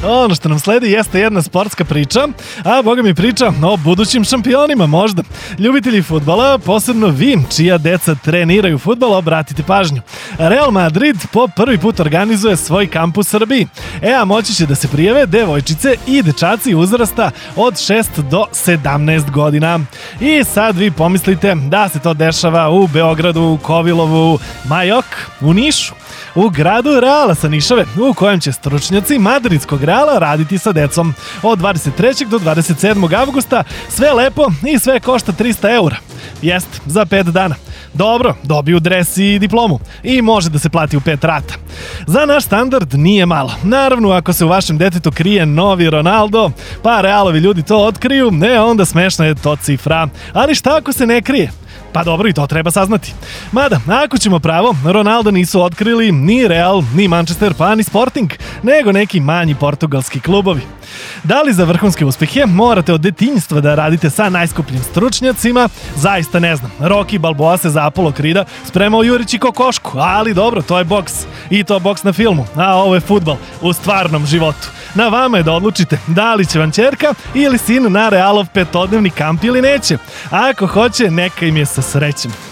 Ono što nam sledi jeste jedna sportska priča, a boga mi priča o budućim šampionima možda. Ljubitelji fudbala, posebno vi, čija deca treniraju fudbal, obratite pažnju. Real Madrid po prvi put organizuje svoj kamp u Srbiji. A moći će da se prijave devojčice i dečaci uzrasta od 6 do 17 godina. I sad vi pomislite da se to dešava u Beogradu, Kovilovu, Majok, u Nišu, u gradu Reala sa Nišave, u kojem će stručnjaci madridskog Reala raditi sa decom od 23. do 27. avgusta. Sve lepo i sve košta 300 eura. Jest, za 5 dana. Dobro, dobiju dres i diplomu i može da se plati u 5 rata. Za naš standard nije malo. Naravno, ako se u vašem detetu krije novi Ronaldo, pa Realovi ljudi to otkriju, onda smešna je to cifra. Ali šta ako se ne krije? Pa dobro, i to treba saznati. Mada, ako ćemo pravo, Ronalda nisu otkrili ni Real, ni Manchester, pa ni Sporting, nego neki manji portugalski klubovi. Da li za vrhunske uspehe morate od detinjstva da radite sa najskupljim stručnjacima? Zaista ne znam. Rocky Balboa se za Apollo Creeda spremao jurići kokošku, ali dobro, to je boks. I to boks na filmu, a ovo je fudbal u stvarnom životu. Na vama je da odlučite da li će vam ćerka ili sin na Realov petodnevni kamp ili neće. A ako hoće, neka im je sa srećem.